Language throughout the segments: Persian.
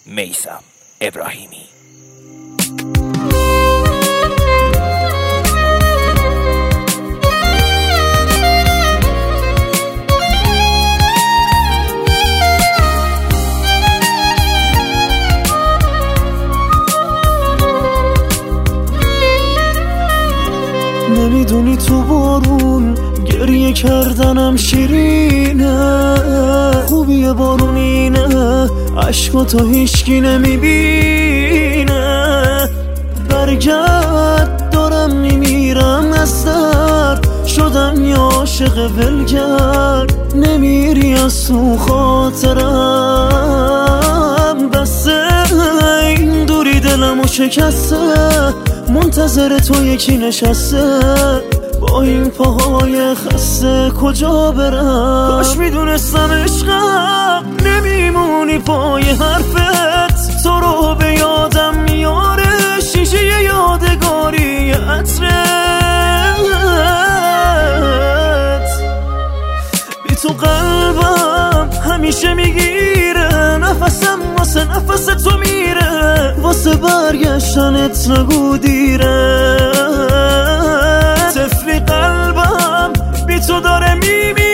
میثم ابراهیمی. نمیدونی تو بارون گریه کردنم شیرینه، خوبیه بارون اینه عشقاتو هیچکی نمیبینه. برگرد دارم میمیرم از درد، شدم یه عاشق ولگرد، نمیری از تو خاطرم. بسه این دوری دلمو شکسته، منتظر تو یکی نشسته، با این پاهای خسته کجا برم؟ کاش میدونستم عشقم نمیمونی پای حرفت، تو رو به یادم میاره شیشه یادگاری عطرت. بی تو قلبم همیشه میگیره، نفسم واسه نفس تو میره، واسه برگشتنت نگو دیره. طفلی قلبم بی تو داره میمیره.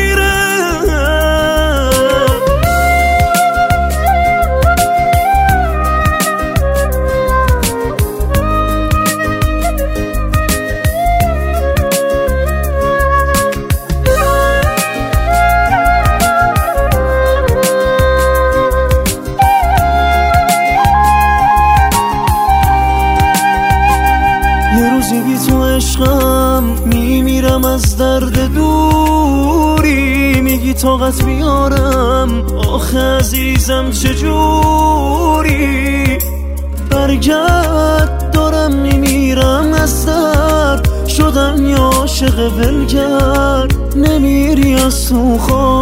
یه روزی بی تو عشقم میمیرم از درد دوری، میگی طاقت بیارم آخه عزیزم چجوری؟ برگرد دارم میمیرم از درد، شدم یه عاشق ولگرد، نمیری از تو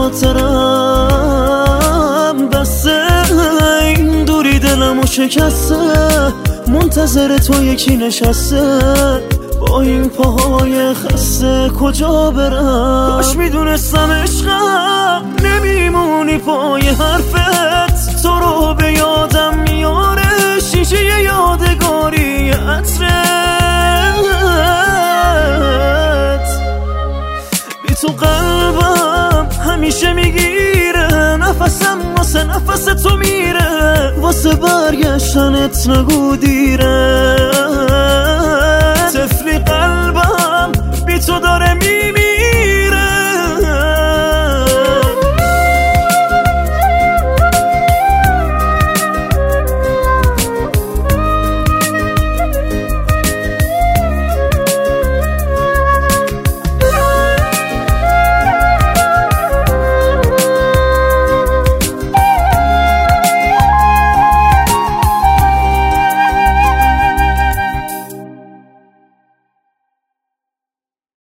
خاطرم. بسه این دوری دلمو شکسته، منتظر تو یکی نشسته، با این پاهای خسته کجا برم؟ کاش میدونستم عشقم نمیمونی پای حرفت، تو رو به یادم میاره شیشه یادگاری عطرت. بی تو قلبم همیشه میگیره، نفسم واسه نفس تو میره، واسه برگشتنت نگو دیره.